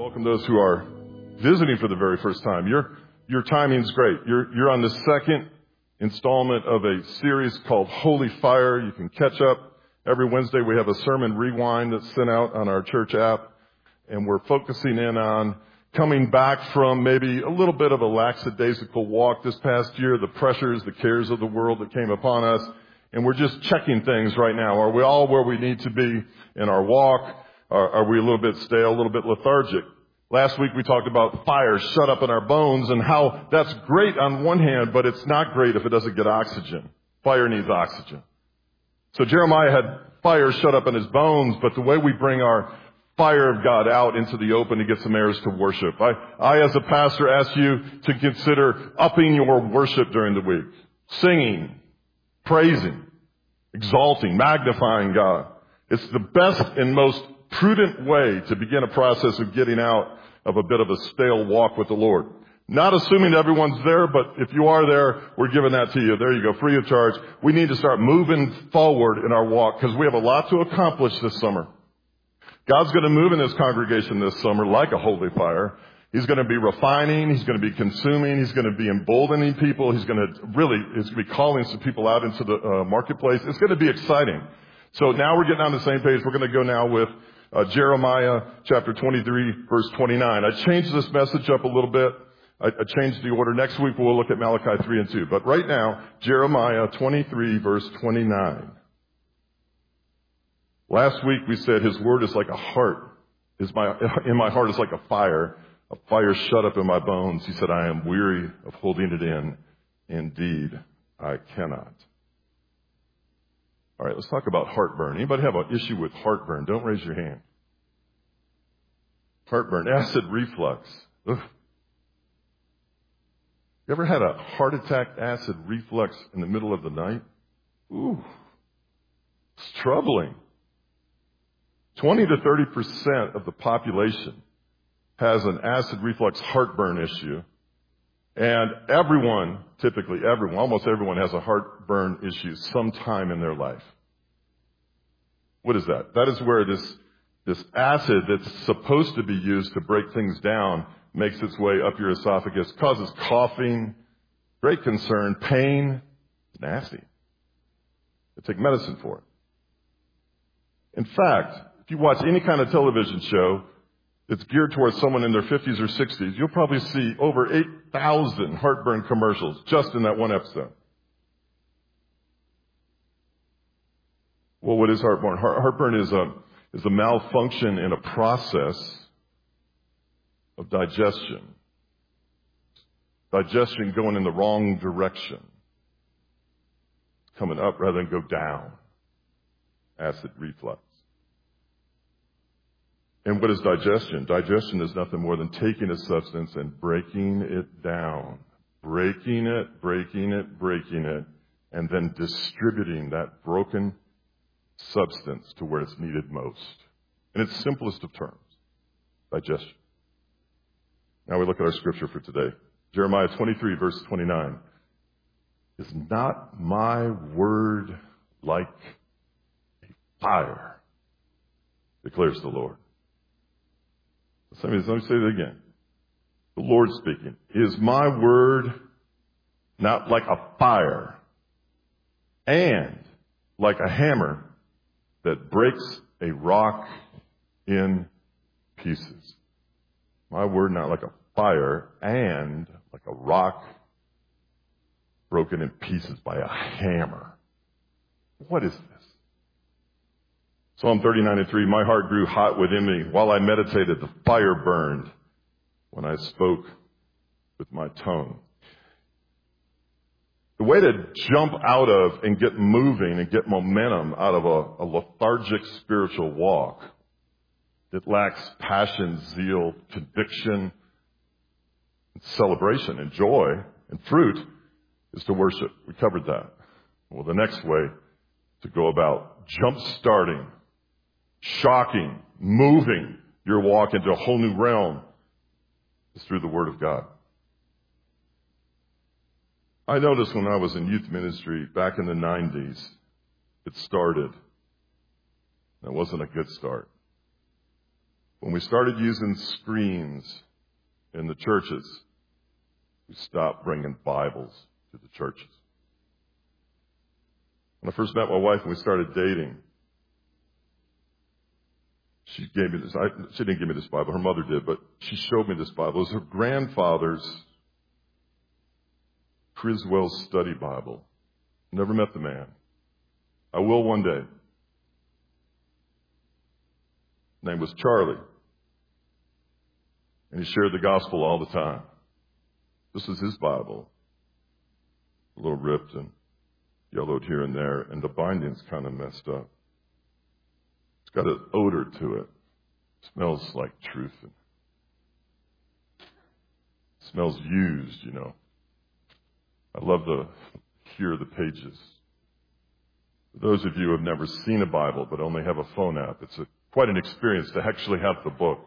Welcome those who are visiting for the very first time. Your timing's great. You're on the second installment of a series called Holy Fire. You can catch up. Every Wednesday we have a sermon rewind that's sent out on our church app, and we're focusing in on coming back from maybe a little bit of a lackadaisical walk this past year, the pressures, the cares of the world that came upon us, and we're just checking things right now. Are we all where we need to be in our walk? Are we a little bit stale, a little bit lethargic? Last week we talked about fire shut up in our bones and how that's great on one hand, but it's not great if it doesn't get oxygen. Fire needs oxygen. So Jeremiah had fire shut up in his bones, but the way we bring our fire of God out into the open to get some heirs to worship. I as a pastor ask you to consider upping your worship during the week. Singing, praising, exalting, magnifying God. It's the best and most prudent way to begin a process of getting out of a bit of a stale walk with the Lord. Not assuming everyone's there, but if you are there, we're giving that to you. There you go, free of charge. We need to start moving forward in our walk because we have a lot to accomplish this summer. God's going to move in this congregation this summer like a holy fire. He's going to be refining. He's going to be consuming. He's going to be emboldening people. He's going to be calling some people out into the marketplace. It's going to be exciting. So now we're getting on the same page. We're going to go now with Jeremiah chapter 23, verse 29. I changed this message up a little bit. I changed the order. Next week we'll look at Malachi 3 and 2. But right now, Jeremiah 23, verse 29. Last week we said his word is like a heart. In my heart is like a fire shut up in my bones. He said, I am weary of holding it in. Indeed, I cannot. All right, let's talk about heartburn. Anybody have an issue with heartburn? Don't raise your hand. Heartburn, acid reflux. Ugh. You ever had a heart attack, acid reflux in the middle of the night? Ooh, it's troubling. 20 to 30% of the population has an acid reflux heartburn issue. And almost everyone has a heartburn issue sometime in their life. What is that? That is where this acid that's supposed to be used to break things down makes its way up your esophagus, causes coughing, great concern, pain. It's nasty. They take medicine for it. In fact, if you watch any kind of television show that's geared towards someone in their 50s or 60s, you'll probably see over 8,000 heartburn commercials just in that one episode. Well, what is heartburn? Heartburn is a malfunction in a process of digestion. Digestion going in the wrong direction. Coming up rather than go down. Acid reflux. And what is digestion? Digestion is nothing more than taking a substance and breaking it down. Breaking it, and then distributing that broken substance to where it's needed most. In its simplest of terms, digestion. Now we look at our scripture for today. Jeremiah 23, verse 29. Is not my word like a fire, declares the Lord. Let me say that again. The Lord speaking. Is my word not like a fire and like a hammer that breaks a rock in pieces? My word not like a fire and like a rock broken in pieces by a hammer. What is this? Psalm 39:3, my heart grew hot within me. While I meditated, the fire burned when I spoke with my tongue. The way to jump out of and get moving and get momentum out of a lethargic spiritual walk that lacks passion, zeal, conviction, celebration, and joy, and fruit is to worship. We covered that. Well, the next way to go about jump-starting, shocking, moving your walk into a whole new realm is through the Word of God. I noticed when I was in youth ministry back in the 90s, it started. It wasn't a good start. When we started using screens in the churches, we stopped bringing Bibles to the churches. When I first met my wife and we started dating, she gave me this. She didn't give me this Bible. Her mother did, but she showed me this Bible. It was her grandfather's Criswell Study Bible. Never met the man. I will one day. His name was Charlie. And he shared the gospel all the time. This is his Bible. A little ripped and yellowed here and there, and the binding's kind of messed up. It's got an odor to it. It smells like truth. It smells used, you know. I love to hear the pages. For those of you who have never seen a Bible but only have a phone app, it's quite an experience to actually have the book.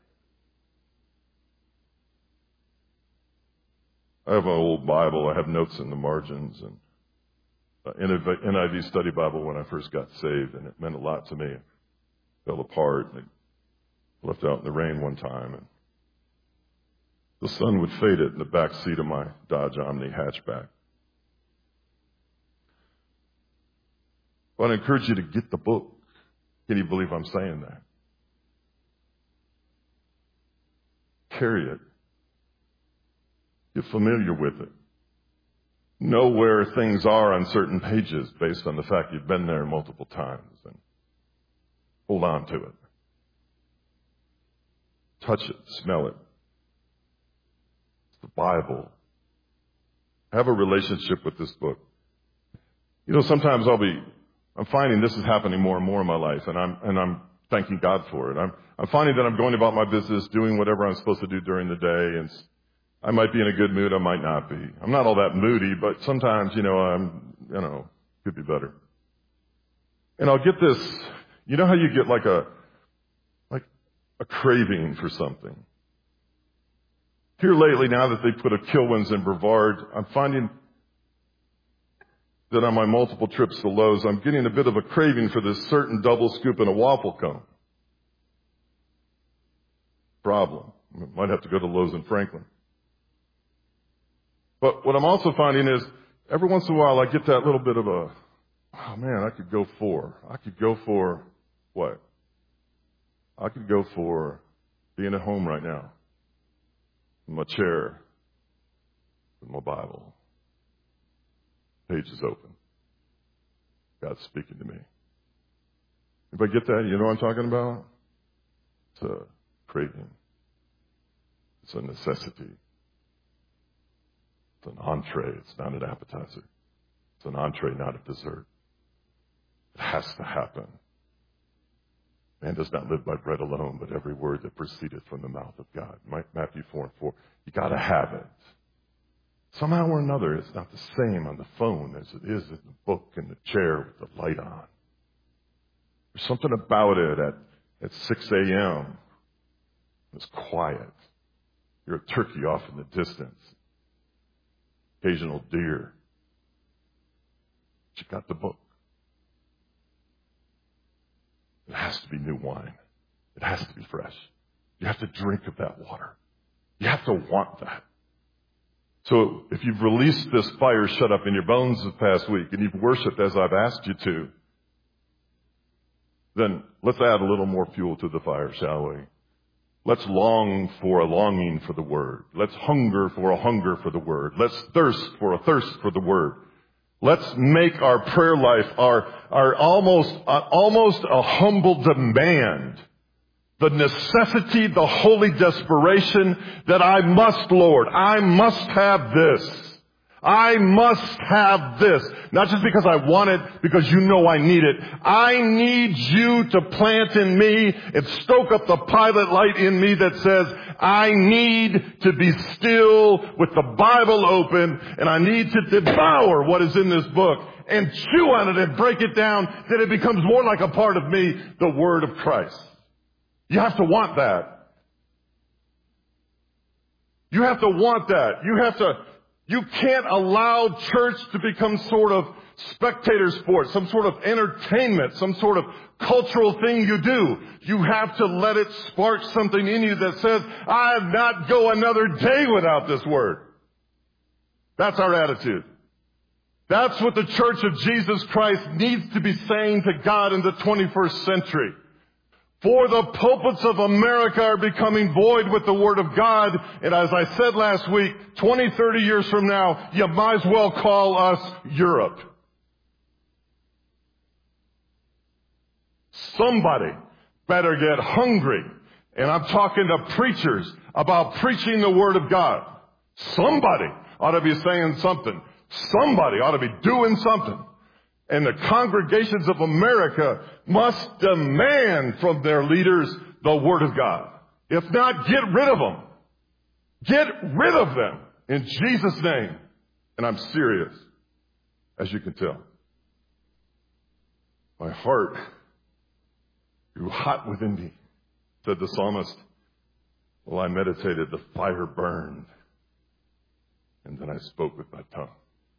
I have an old Bible. I have notes in the margins, and NIV Study Bible when I first got saved, and it meant a lot to me. It fell apart, and it left out in the rain one time, and the sun would fade it in the back seat of my Dodge Omni hatchback. Well, I encourage you to get the book. Can you believe I'm saying that? Carry it. Get familiar with it. Know where things are on certain pages based on the fact you've been there multiple times, and hold on to it. Touch it. Smell it. It's the Bible. Have a relationship with this book. You know, sometimes I'm finding this is happening more and more in my life, and I'm thanking God for it. I'm finding that I'm going about my business, doing whatever I'm supposed to do during the day, and I might be in a good mood, I might not be. I'm not all that moody, but sometimes, could be better. And I'll get this, you know how you get like a craving for something? Here lately, now that they put a Kilwins in Brevard, I'm finding that on my multiple trips to Lowe's, I'm getting a bit of a craving for this certain double scoop in a waffle cone. Problem. Might have to go to Lowe's in Franklin. But what I'm also finding is every once in a while I get that little bit of I could go for what? I could go for being at home right now in my chair with my Bible. Pages open. God's speaking to me. Anybody get that? You know what I'm talking about? It's a craving. It's a necessity. It's an entree. It's not an appetizer. It's an entree, not a dessert. It has to happen. Man does not live by bread alone, but every word that proceedeth from the mouth of God. Matthew 4:4. You got to have it. Somehow or another, it's not the same on the phone as it is in the book and the chair with the light on. There's something about it at 6 a.m. It's quiet. You're a turkey off in the distance. Occasional deer. But you got the book. It has to be new wine. It has to be fresh. You have to drink of that water. You have to want that. So if you've released this fire shut up in your bones this past week and you've worshiped as I've asked you to, then let's add a little more fuel to the fire, shall we? Let's long for a longing for the Word. Let's hunger for a hunger for the Word. Let's thirst for a thirst for the Word. Let's make our prayer life our almost a humble demand. The necessity, the holy desperation that I must, Lord, I must have this. I must have this. Not just because I want it, because you know I need it. I need you to plant in me and stoke up the pilot light in me that says, I need to be still with the Bible open, and I need to devour what is in this book and chew on it and break it down that it becomes more like a part of me, the Word of Christ. You have to want that. You have to want that. You can't allow church to become sort of spectator sport, some sort of entertainment, some sort of cultural thing you do. You have to let it spark something in you that says, I'll not go another day without this word. That's our attitude. That's what the Church of Jesus Christ needs to be saying to God in the 21st century. For the pulpits of America are becoming void with the Word of God. And as I said last week, 20, 30 years from now, you might as well call us Europe. Somebody better get hungry. And I'm talking to preachers about preaching the Word of God. Somebody ought to be saying something. Somebody ought to be doing something. And the congregations of America must demand from their leaders the Word of God. If not, get rid of them. Get rid of them in Jesus' name. And I'm serious, as you can tell. My heart grew hot within me, said the psalmist. While I meditated, the fire burned. And then I spoke with my tongue.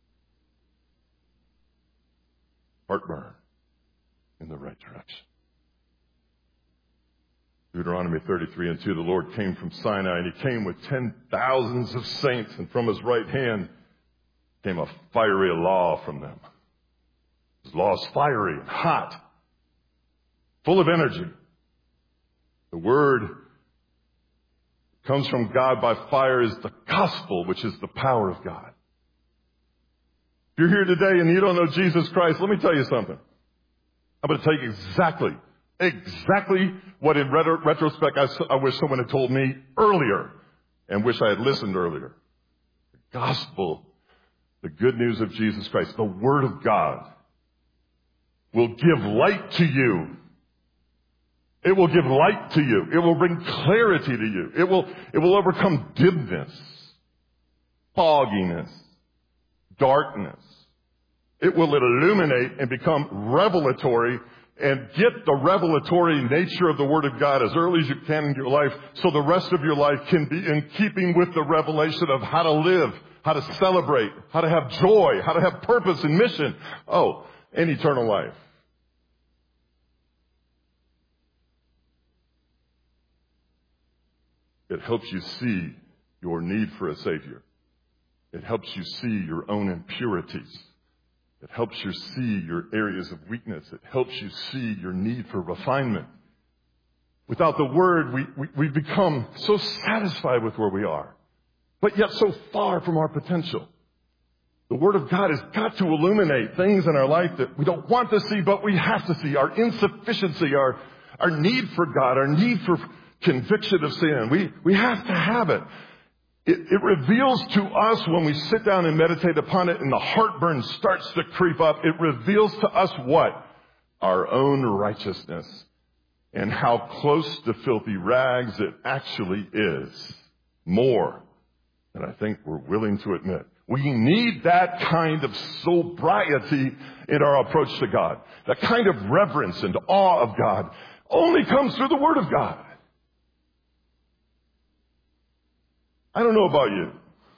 Heartburn in the right direction. Deuteronomy 33:2, the Lord came from Sinai, and he came with 10,000s of saints, and from his right hand came a fiery law from them. His law is fiery and hot, full of energy. The word comes from God by fire is the gospel, which is the power of God. If you're here today and you don't know Jesus Christ, let me tell you something. I'm going to tell you exactly what in retrospect I wish someone had told me earlier and wish I had listened earlier. The gospel, the good news of Jesus Christ, the Word of God will give light to you. It will give light to you. It will bring clarity to you. It will overcome dimness, fogginess, darkness. It will illuminate and become revelatory and get the revelatory nature of the Word of God as early as you can in your life so the rest of your life can be in keeping with the revelation of how to live, how to celebrate, how to have joy, how to have purpose and mission. Oh, and eternal life. It helps you see your need for a Savior. It helps you see your own impurities. It helps you see your areas of weakness. It helps you see your need for refinement. Without the Word, we become so satisfied with where we are, but yet so far from our potential. The Word of God has got to illuminate things in our life that we don't want to see, but we have to see. Our insufficiency, our need for God, our need for conviction of sin. We have to have it. It reveals to us when we sit down and meditate upon it and the heartburn starts to creep up. It reveals to us what? Our own righteousness and how close to filthy rags it actually is. More than I think we're willing to admit. We need that kind of sobriety in our approach to God. That kind of reverence and awe of God only comes through the Word of God. I don't know about you,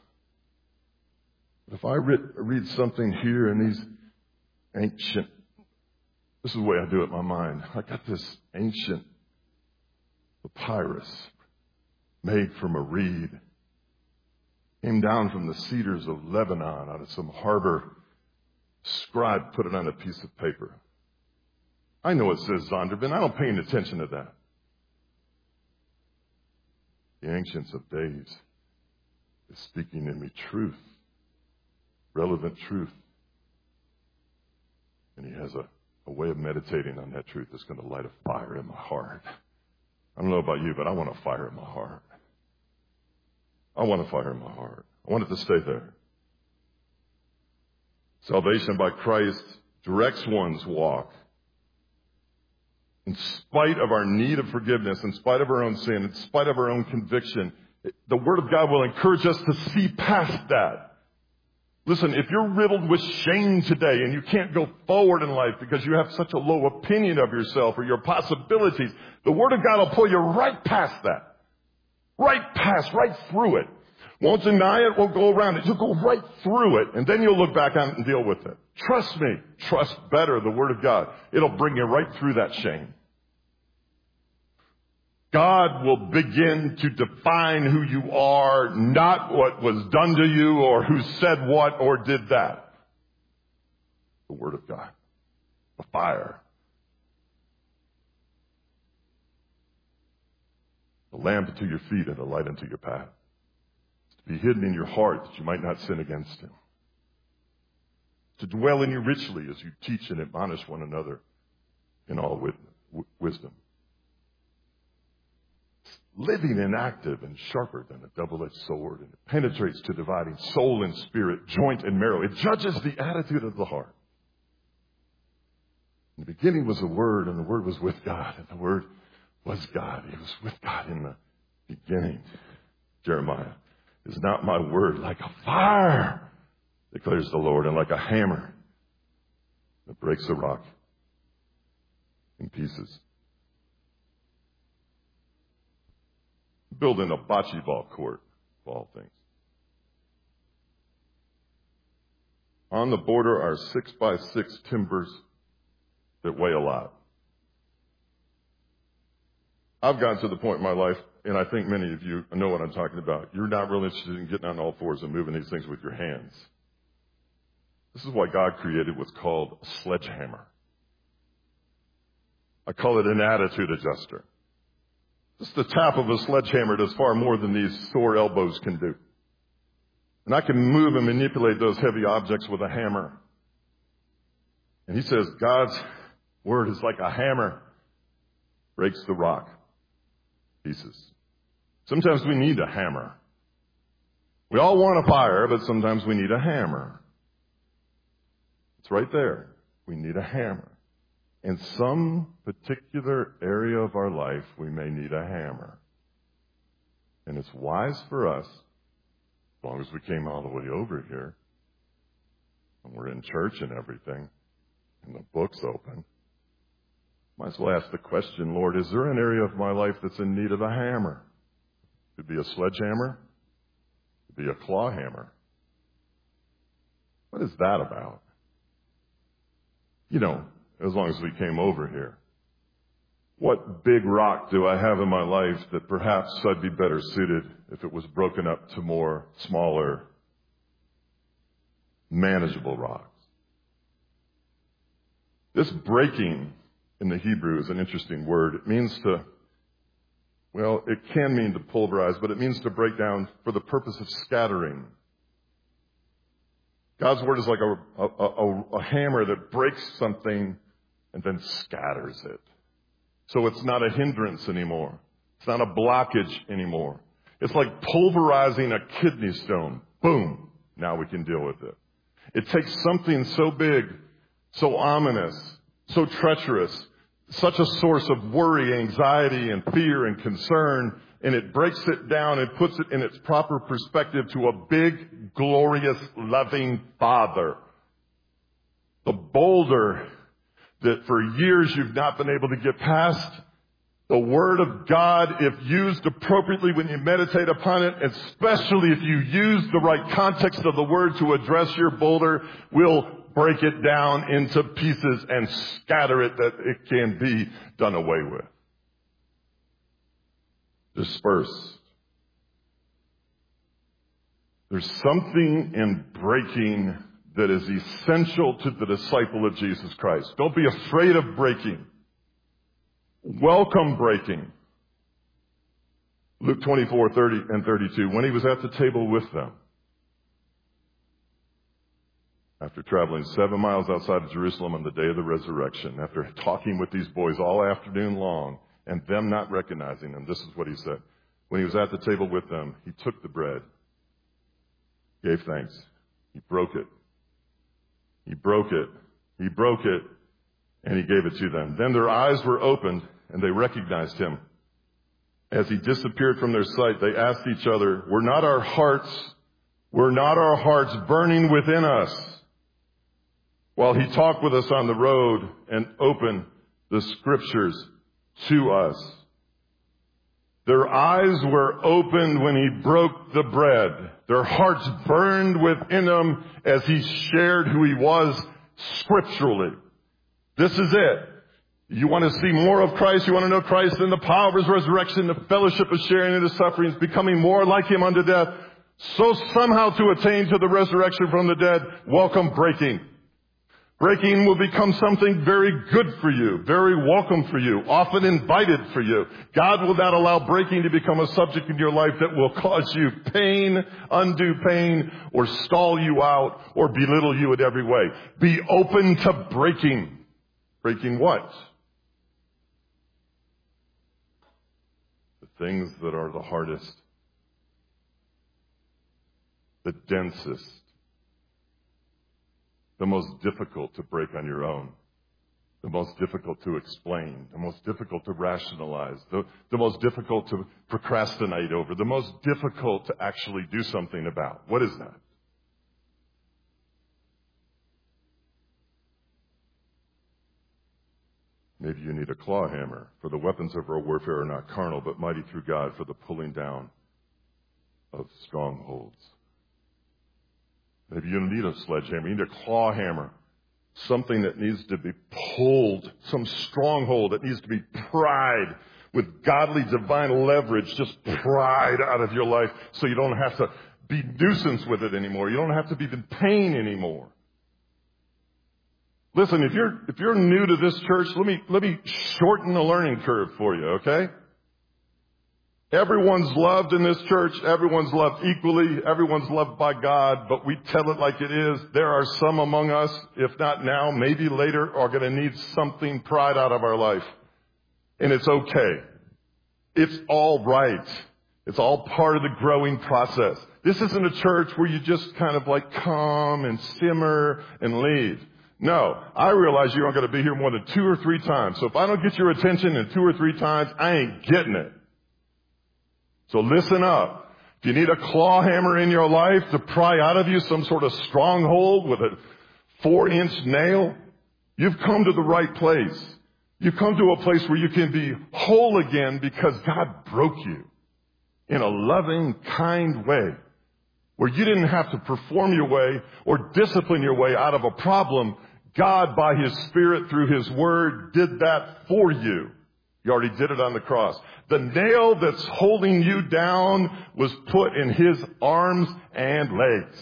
but if I read something here in these ancient, this is the way I do it in my mind. I got this ancient papyrus made from a reed, came down from the cedars of Lebanon out of some harbor. Scribe put it on a piece of paper. I know it says Zondervan. I don't pay any attention to that. The Ancients of Days is speaking in me truth, relevant truth. And he has a way of meditating on that truth that's going to light a fire in my heart. I don't know about you, but I want a fire in my heart. I want a fire in my heart. I want it to stay there. Salvation by Christ directs one's walk. In spite of our need of forgiveness, in spite of our own sin, in spite of our own conviction, the Word of God will encourage us to see past that. Listen, if you're riddled with shame today and you can't go forward in life because you have such a low opinion of yourself or your possibilities, the Word of God will pull you right past that. Right through it. Won't deny it, won't go around it. You'll go right through it, and then you'll look back on it and deal with it. Trust me. Trust better the Word of God. It'll bring you right through that shame. God will begin to define who you are, not what was done to you or who said what or did that. The Word of God. The fire. The lamp unto your feet and the light unto your path. It's to be hidden in your heart that you might not sin against Him. To dwell in you richly as you teach and admonish one another in all wisdom. Living and active and sharper than a double-edged sword, and it penetrates to dividing soul and spirit, joint and marrow. It judges the attitude of the heart. In the beginning was the Word, and the Word was with God, and the Word was God. He was with God in the beginning. Jeremiah, is not my word like a fire, declares the Lord, and like a hammer that breaks a rock in pieces. Building a bocce ball court, of all things. On the border are 6x6 timbers that weigh a lot. I've gotten to the point in my life, and I think many of you know what I'm talking about. You're not really interested in getting on all fours and moving these things with your hands. This is why God created what's called a sledgehammer. I call it an attitude adjuster. Just the tap of a sledgehammer does far more than these sore elbows can do. And I can move and manipulate those heavy objects with a hammer. And he says God's word is like a hammer, breaks the rock pieces. Sometimes we need a hammer. We all want a fire, but sometimes we need a hammer. It's right there. We need a hammer. In some particular area of our life, we may need a hammer. And it's wise for us, as long as we came all the way over here, and we're in church and everything, and the book's open, might as well ask the question, Lord, is there an area of my life that's in need of a hammer? It could be a sledgehammer. It could be a claw hammer. What is that about? You know, as long as we came over here. What big rock do I have in my life that perhaps I'd be better suited if it was broken up to more smaller, manageable rocks? This breaking in the Hebrew is an interesting word. It means to, well, it can mean to pulverize, but it means to break down for the purpose of scattering. God's word is like a hammer that breaks something and then scatters it. So it's not a hindrance anymore. It's not a blockage anymore. It's like pulverizing a kidney stone. Boom. Now we can deal with it. It takes something so big, so ominous, so treacherous, such a source of worry, anxiety, and fear and concern, and it breaks it down and puts it in its proper perspective to a big, glorious, loving Father. The boulder that for years you've not been able to get past, the Word of God, if used appropriately when you meditate upon it, especially if you use the right context of the Word to address your boulder, will break it down into pieces and scatter it that it can be done away with. Dispersed. There's something in breaking that is essential to the disciple of Jesus Christ. Don't be afraid of breaking. Welcome breaking. Luke 24:30 and 32. When he was at the table with them, after traveling 7 miles outside of Jerusalem on the day of the resurrection, after talking with these boys all afternoon long, and them not recognizing him, this is what he said. When he was at the table with them, he took the bread, gave thanks, he broke it. He broke it. He broke it, and he gave it to them. Then their eyes were opened, and they recognized him. As he disappeared from their sight, they asked each other, were not our hearts burning within us while he talked with us on the road and opened the Scriptures to us? Their eyes were opened when he broke the bread. Their hearts burned within them as he shared who he was, scripturally. This is it. You want to see more of Christ, you want to know Christ in the power of His resurrection, the fellowship of sharing in His sufferings, becoming more like Him unto death, so somehow to attain to the resurrection from the dead. Welcome breaking. Breaking will become something very good for you, very welcome for you, often invited for you. God will not allow breaking to become a subject in your life that will cause you pain, undue pain, or stall you out, or belittle you in every way. Be open to breaking. Breaking what? The things that are the hardest, the densest, the most difficult to break on your own, the most difficult to explain, the most difficult to rationalize, the most difficult to procrastinate over, the most difficult to actually do something about. What is that? Maybe you need a claw hammer, for the weapons of our warfare are not carnal, but mighty through God for the pulling down of strongholds. Maybe you don't need a sledgehammer. You need a claw hammer. Something that needs to be pulled. Some stronghold that needs to be pried with godly divine leverage. Just pried out of your life so you don't have to be nuisance with it anymore. You don't have to be in pain anymore. Listen, if you're new to this church, let me shorten the learning curve for you, okay? Everyone's loved in this church. Everyone's loved equally. Everyone's loved by God, but we tell it like it is. There are some among us, if not now, maybe later, are going to need something pried out of our life. And it's okay. It's all right. It's all part of the growing process. This isn't a church where you just kind of like come and simmer and leave. No, I realize you're not going to be here more than 2 or 3 times. So if I don't get your attention in 2 or 3 times, I ain't getting it. So listen up. If you need a claw hammer in your life to pry out of you some sort of stronghold with a 4-inch nail, you've come to the right place. You've come to a place where you can be whole again because God broke you in a loving, kind way, where you didn't have to perform your way or discipline your way out of a problem. God, by His Spirit, through His Word, did that for you. He already did it on the cross. The nail that's holding you down was put in His arms and legs.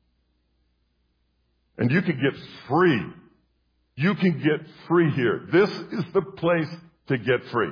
And you can get free. You can get free here. This is the place to get free.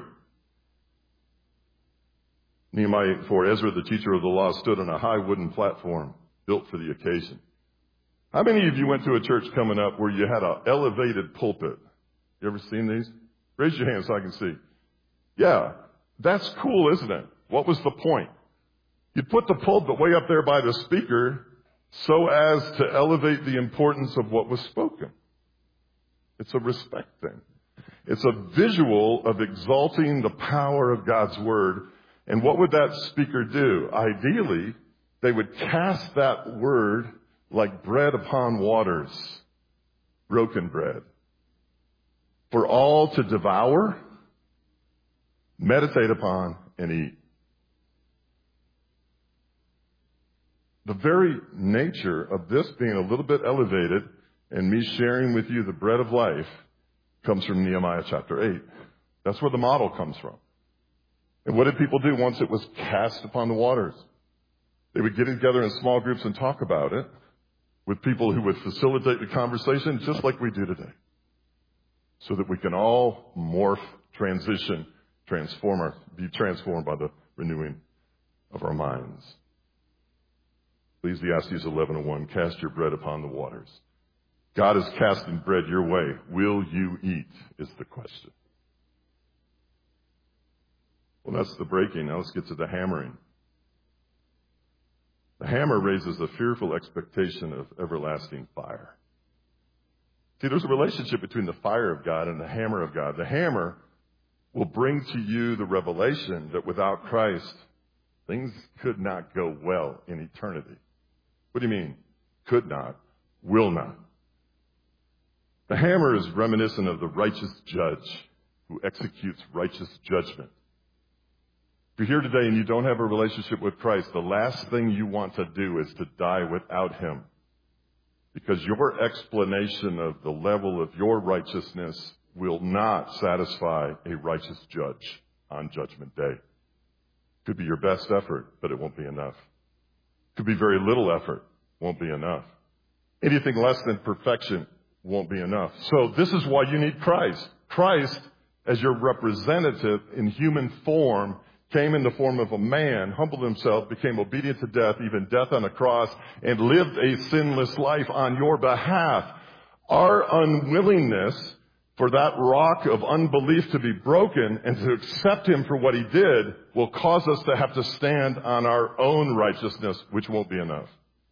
Nehemiah 8:4, Ezra, the teacher of the law, stood on a high wooden platform built for the occasion. How many of you went to a church coming up where you had an elevated pulpit? You ever seen these? Raise your hand so I can see. Yeah, that's cool, isn't it? What was the point? You'd put the pulpit way up there by the speaker so as to elevate the importance of what was spoken. It's a respect thing. It's a visual of exalting the power of God's Word. And what would that speaker do? Ideally, they would cast that Word like bread upon waters, broken bread, for all to devour, meditate upon, and eat. The very nature of this being a little bit elevated and me sharing with you the bread of life comes from Nehemiah chapter 8. That's where the model comes from. And what did people do once it was cast upon the waters? They would get together in small groups and talk about it with people who would facilitate the conversation just like we do today, so that we can all morph, transition, be transformed by the renewing of our minds. Ecclesiastes 11:1, cast your bread upon the waters. God is casting bread your way. Will you eat is the question. Well, that's the breaking. Now let's get to the hammering. The hammer raises a fearful expectation of everlasting fire. See, there's a relationship between the fire of God and the hammer of God. The hammer will bring to you the revelation that without Christ, things could not go well in eternity. What do you mean? Could not, will not. The hammer is reminiscent of the righteous judge who executes righteous judgment. If you're here today and you don't have a relationship with Christ, the last thing you want to do is to die without Him. Because your explanation of the level of your righteousness will not satisfy a righteous judge on Judgment Day. Could be your best effort, but it won't be enough. Could be very little effort, won't be enough. Anything less than perfection won't be enough. So this is why you need Christ. Christ, as your representative in human form, came in the form of a man, humbled himself, became obedient to death, even death on a cross, and lived a sinless life on your behalf. Our unwillingness for that rock of unbelief to be broken and to accept him for what he did will cause us to have to stand on our own righteousness, which won't be enough.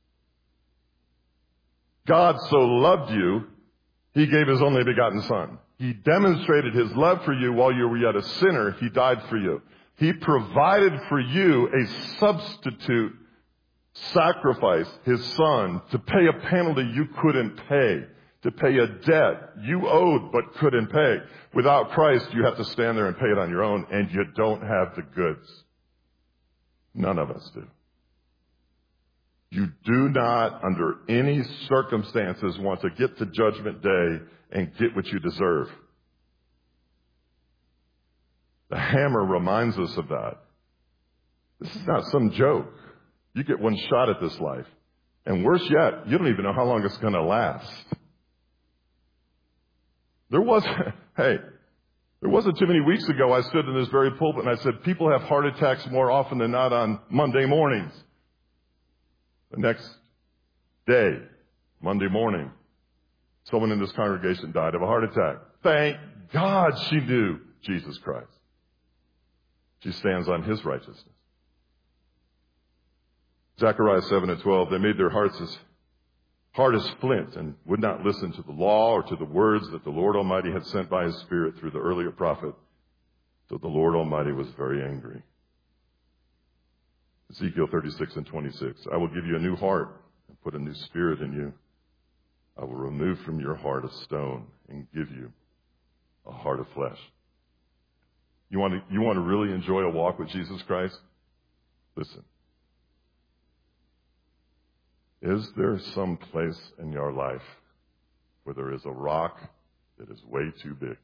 God so loved you, he gave his only begotten Son. He demonstrated his love for you while you were yet a sinner. He died for you. He provided for you a substitute sacrifice, his Son, to pay a penalty you couldn't pay, to pay a debt you owed but couldn't pay. Without Christ, you have to stand there and pay it on your own, and you don't have the goods. None of us do. You do not, under any circumstances, want to get to Judgment Day and get what you deserve. The hammer reminds us of that. This is not some joke. You get one shot at this life. And worse yet, you don't even know how long it's going to last. There wasn't too many weeks ago I stood in this very pulpit and I said, people have heart attacks more often than not on Monday mornings. The next day, Monday morning, someone in this congregation died of a heart attack. Thank God she knew Jesus Christ. She stands on his righteousness. Zechariah 7:12, they made their hearts as hard as flint and would not listen to the law or to the words that the Lord Almighty had sent by his Spirit through the earlier prophet. So the Lord Almighty was very angry. Ezekiel 36:26, I will give you a new heart and put a new spirit in you. I will remove from your heart a stone and give you a heart of flesh. You want to really enjoy a walk with Jesus Christ? Listen. Is there some place in your life where there is a rock that is way too big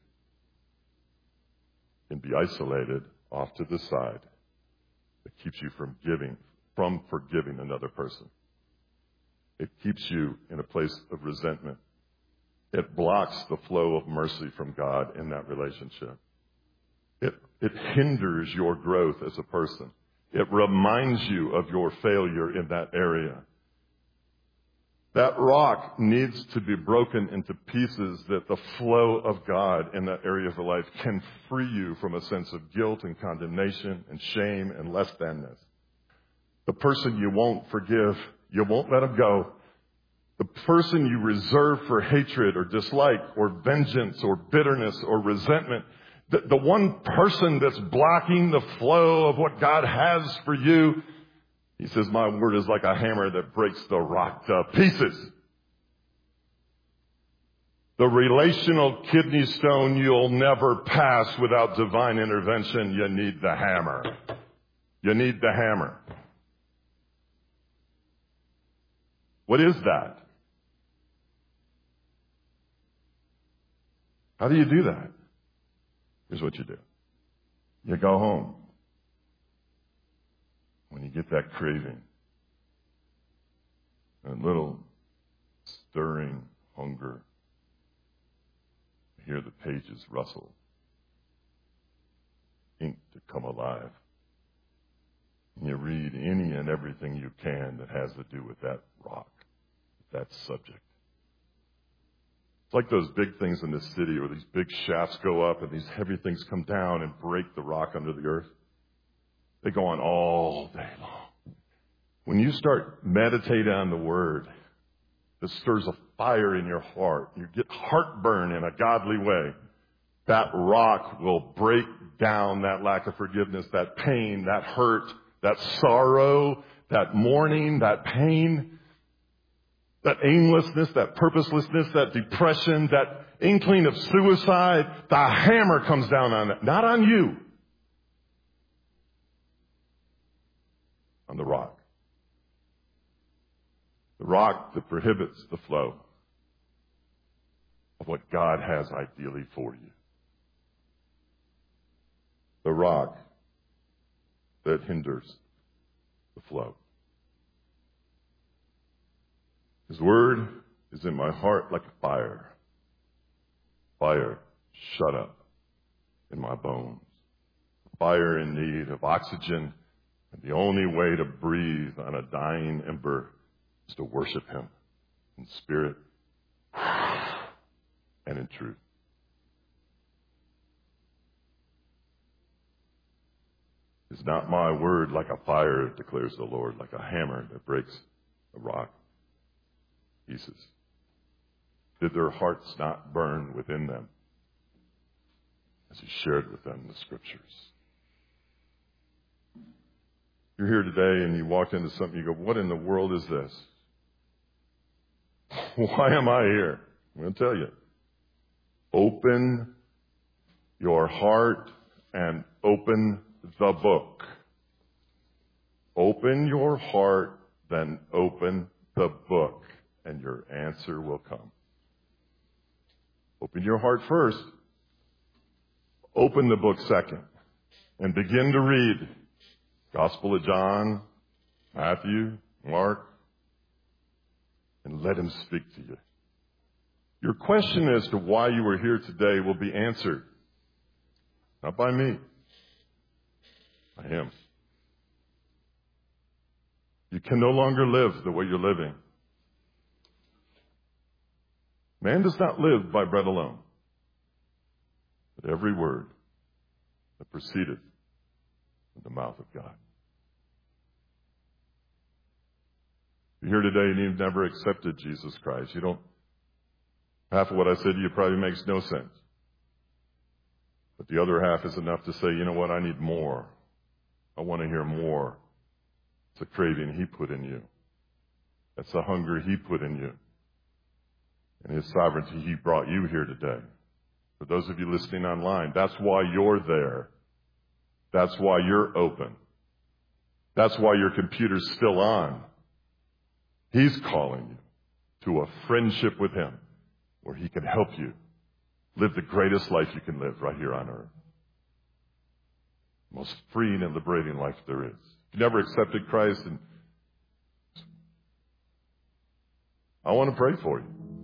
and be isolated off to the side that keeps you from forgiving another person? It keeps you in a place of resentment. It blocks the flow of mercy from God in that relationship. It hinders your growth as a person. It reminds you of your failure in that area. That rock needs to be broken into pieces that the flow of God in that area of your life can free you from a sense of guilt and condemnation and shame and less thanness. The person you won't forgive, you won't let him go. The person you reserve for hatred or dislike or vengeance or bitterness or resentment, the one person that's blocking the flow of what God has for you, he says, my word is like a hammer that breaks the rock to pieces. The relational kidney stone you'll never pass without divine intervention. You need the hammer. You need the hammer. What is that? How do you do that? Here's what you do. You go home. When you get that craving, a little stirring hunger, you hear the pages rustle, ink to come alive. And you read any and everything you can that has to do with that rock, that subject. It's like those big things in the city where these big shafts go up and these heavy things come down and break the rock under the earth. They go on all day long. When you start meditating on the Word, it stirs a fire in your heart. You get heartburn in a godly way. That rock will break down that lack of forgiveness, that pain, that hurt, that sorrow, that mourning, that pain, that aimlessness, that purposelessness, that depression, that inkling of suicide. The hammer comes down on it, not on you. On the rock. The rock that prohibits the flow of what God has ideally for you. The rock that hinders the flow. His word is in my heart like a fire. Fire shut up in my bones. Fire in need of oxygen. And the only way to breathe on a dying ember is to worship him in spirit and in truth. Is not my word like a fire, declares the Lord, like a hammer that breaks a rock to pieces? Did their hearts not burn within them as he shared with them the scriptures? You're here today and you walk into something, you go, what in the world is this? Why am I here? I'm going to tell you. Open your heart and open the book. Open your heart, then open the book, and your answer will come. Open your heart first. Open the book second. And begin to read Gospel of John, Matthew, Mark, and let him speak to you. Your question as to why you are here today will be answered. Not by me. By him. You can no longer live the way you're living. Man does not live by bread alone, but every word that proceedeth from the mouth of God. You're here today and you've never accepted Jesus Christ. You don't. Half of what I said to you probably makes no sense. But the other half is enough to say, you know what, I need more. I want to hear more. It's a craving he put in you. That's a hunger he put in you. And his sovereignty, he brought you here today. For those of you listening online, that's why you're there. That's why you're open. That's why your computer's still on. He's calling you to a friendship with him where he can help you live the greatest life you can live right here on earth. The most freeing and liberating life there is. If you never accepted Christ, and I want to pray for you.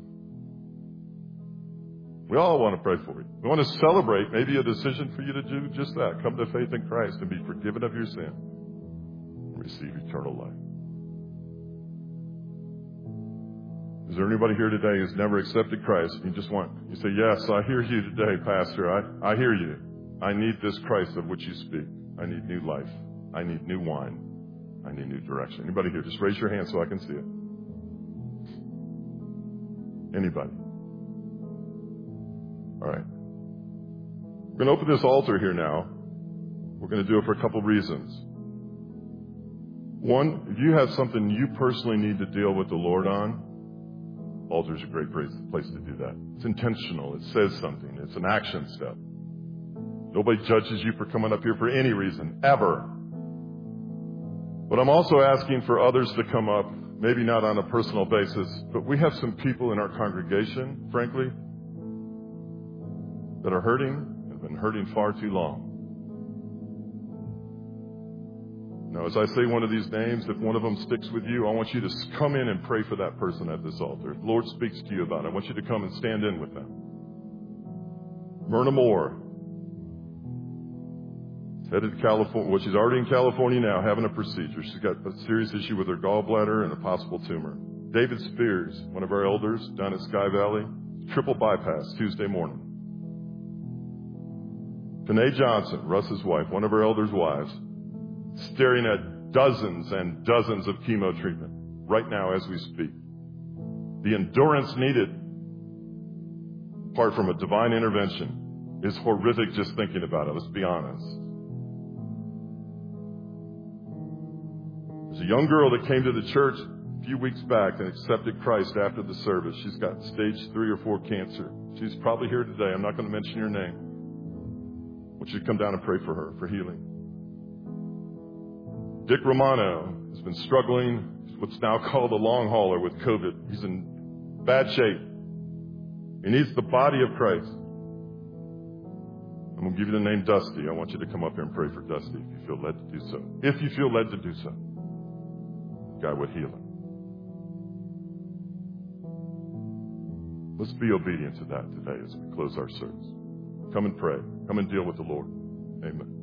We all want to pray for you. We want to celebrate maybe a decision for you to do just that. Come to faith in Christ and be forgiven of your sin and receive eternal life. Is there anybody here today who's never accepted Christ? And you say, yes, I hear you today, Pastor. I hear you. I need this Christ of which you speak. I need new life. I need new wine. I need new direction. Anybody here? Just raise your hand so I can see it. Anybody? All right. We're going to open this altar here now. We're going to do it for a couple reasons. One, if you have something you personally need to deal with the Lord on, altar is a great place to do that. It's intentional. It says something. It's an action step. Nobody judges you for coming up here for any reason, ever. But I'm also asking for others to come up, maybe not on a personal basis, but we have some people in our congregation, frankly, that are hurting, have been hurting far too long. Now, as I say one of these names, if one of them sticks with you, I want you to come in and pray for that person at this altar. If the Lord speaks to you about it, I want you to come and stand in with them. Myrna Moore is headed to California. Well, she's already in California now, having a procedure. She's got a serious issue with her gallbladder and a possible tumor. David Spears, one of our elders down at Sky Valley, triple bypass Tuesday morning. Tanae Johnson, Russ's wife, one of our elders' wives, staring at dozens and dozens of chemo treatment right now as we speak. The endurance needed, apart from a divine intervention, is horrific just thinking about it. Let's be honest. There's a young girl that came to the church a few weeks back and accepted Christ after the service. She's got stage 3 or 4 cancer. She's probably here today. I'm not going to mention your name. I want you to come down and pray for her, for healing. Dick Romano has been struggling. He's what's now called a long hauler with COVID. He's in bad shape. He needs the body of Christ. I'm going to give you the name Dusty. I want you to come up here and pray for Dusty if you feel led to do so. If you feel led to do so, God would heal him. Let's be obedient to that today as we close our service. Come and pray. Come and deal with the Lord. Amen.